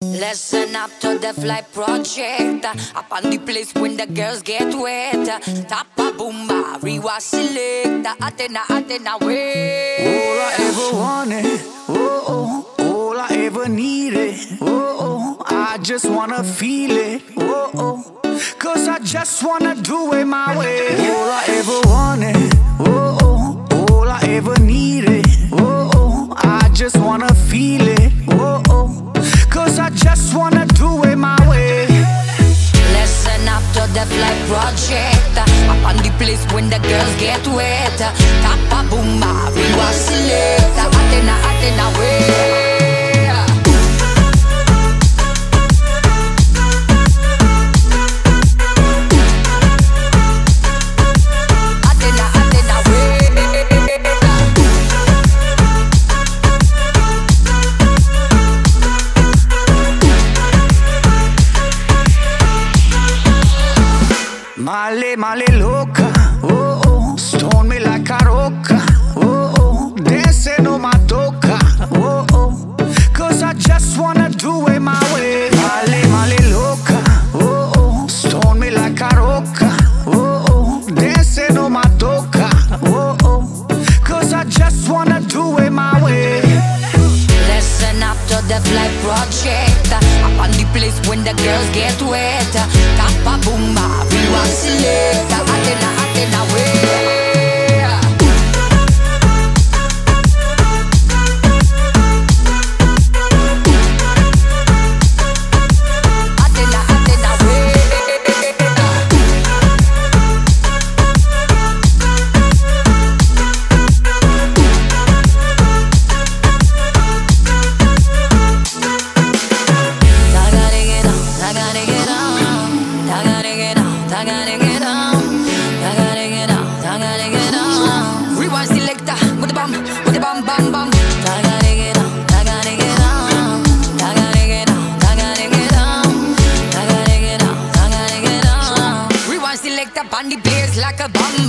Listen up to the fly project. Up on the place when the girls get wet. Tappa boomba, rewa select. Atena way. All I ever wanted, all I ever needed, I just wanna feel it, cause I just wanna do it my way. All I ever wanted, all I ever needed, I just wanna feel it, cause I just wanna do it my way. Listen up to the fly project. Up on the place when the girls get wet. Tappa boomba, rewa select. Atena way. Male loca, stone me like a roca, dancing on my toca, cause I just wanna do it my way. Male loca, stone me like a roca, dancing on my toca, cause I just wanna do it my way. Listen up to the fly project. Up on the place when the girls get wet. Tappa boomba, rewa select. Atena way. Rewind selector with the bam, bam, bam. I gotta get on, I gotta get on, I gotta get on, I gotta get on, I gotta get on, I gotta get on. Rewind selector, bandy plays like a bomb.